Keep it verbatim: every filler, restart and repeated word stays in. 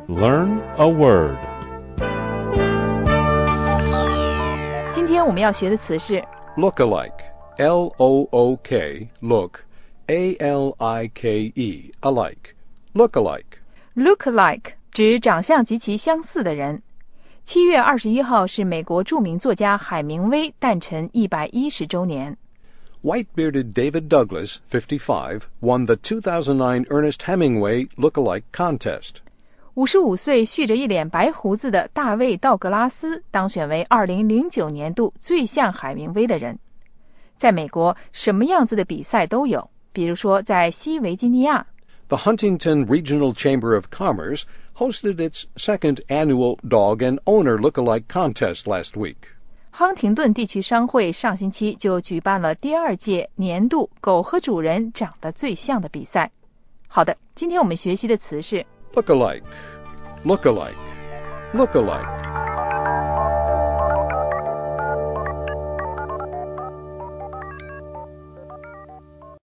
Learn a word. 今天我们要学的词是 Look-alike. L O O K, look, A L I K E, alike. Look-alike. look like， 指长相极其相似的人。七月二十一号是美国著名作家海明威诞辰一百一十周年。 White-bearded David Douglas, fifty-five, won the two thousand nine Ernest Hemingway Look-alike contest. 五十五岁蓄着一脸白胡子的大卫·道格拉斯当选为二零零九年度最像海明威的人。在美国，什么样子的比赛都有，比如说在西维吉尼亚， The Huntington Regional Chamber of Commerce hosted its second annual Dog and Owner Look-alike contest last week. 康廷顿地区商会上星期就举办了第二届年度狗和主人长得最像的比赛。好的，今天我们学习的词是 Look-alike, look-alike, look-alike.